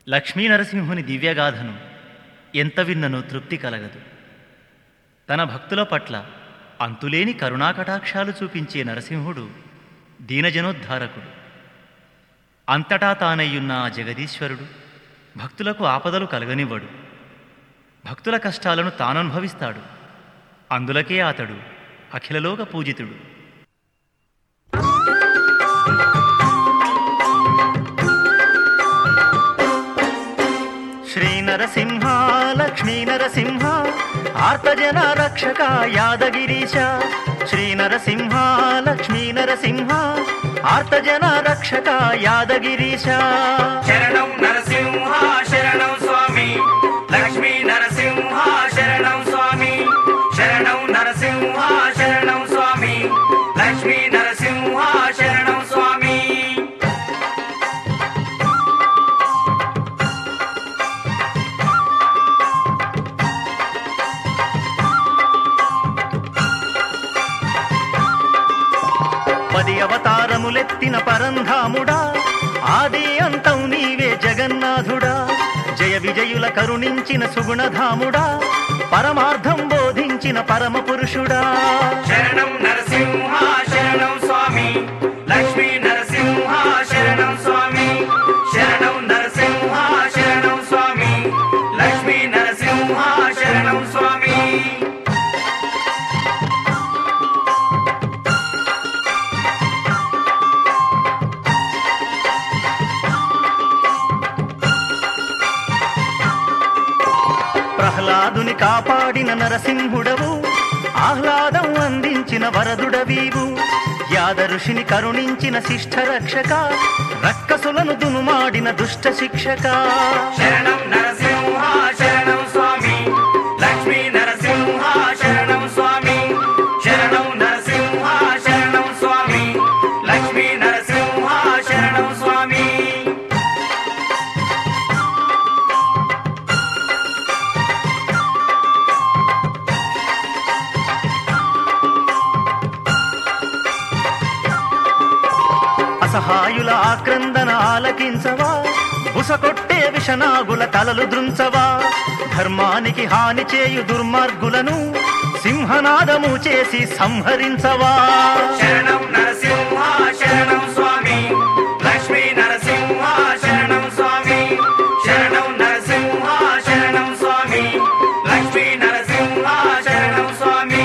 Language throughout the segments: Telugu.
లక్ష్మీనరసింహుని దివ్యగాథను ఎంత విన్ననో తృప్తి కలగదు. తన భక్తుల పట్ల అంతులేని కరుణాకటాక్షాలు చూపించే నరసింహుడు దీనజనోద్ధారకుడు. అంతటా తానయ్యున్న ఆ జగదీశ్వరుడు భక్తులకు ఆపదలు కలగనివ్వడు. భక్తుల కష్టాలను తాననుభవిస్తాడు. అందులకే అతడు అఖిలలోక పూజితుడు. శ్రీనరసింహ లక్ష్మీ నరసింహ ఆర్తజన రక్షక యాదగిరీశ. శ్రీనరసింహ లక్ష్మీ నరసింహ ఆర్తజన రక్షక యాదగిరీశ. శరణం నరసింహ శరణం స్వామి లక్ష్మీ నరసింహ శరణం స్వామి. శరణం నరసింహ శరణం స్వామి లక్ష్మీ నరసింహ శరణం స్వామి. పది అవతారములెత్తిన పరంధాముడా ఆది అంతం నీవే జగన్నాథుడా. జయ విజయుల కరుణించిన సుగుణధాముడా పరమార్థం బోధించిన పరమ పురుషుడా. శరణం నరసింహ శరణం స్వామి లక్ష్మీ నరసింహ శరణం స్వామి. శరణం నరసింహ శరణం స్వామి లక్ష్మీ నరసింహ శరణం స్వామి. ప్రహ్లాదుని కాపాడిన నరసింహుడవు ఆహ్లాదం అందించిన వరదుడవీవు. యాద ఋషిని కరుణించిన శిష్ట రక్షక రక్కసులను దునుమాడిన దుష్ట శిక్షక. శరణం నరసింహ శరణం స్వామి లక్ష్మీ నరసింహ శరణం స్వామి. శరణం నరసింహ శరణం స్వామి లక్ష్మీ నరసింహ శరణం స్వామి. అసహాయుల ఆక్రందన ఆలకించవా, బుసకొట్టే విషనాగుల తలలు దృంచవా. ధర్మానికి హాని చేయు దుర్మార్గులను సింహనాదము చేసి సంహరించవా. శరణం నరసింహ శరణం స్వామి లక్ష్మీ నరసింహ శరణం స్వామి. శరణం నరసింహ శరణం స్వామి లక్ష్మీ నరసింహ శరణం స్వామి.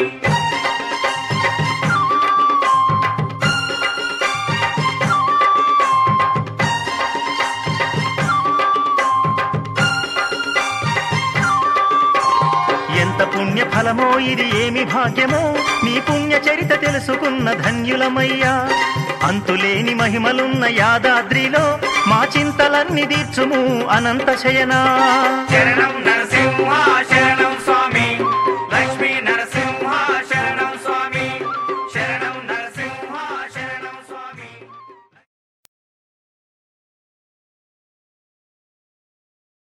ఎంత పుణ్య ఫలమో ఇది ఏమి భాగ్యమో నీ పుణ్య చరిత తెలుసుకున్న ధన్యులమయ్యా. అంతులేని మహిమలున్న యాదాద్రిలో మా చింతలన్నీ తీర్చుము అనంత శయనా. శరణం నరసింహ శరణం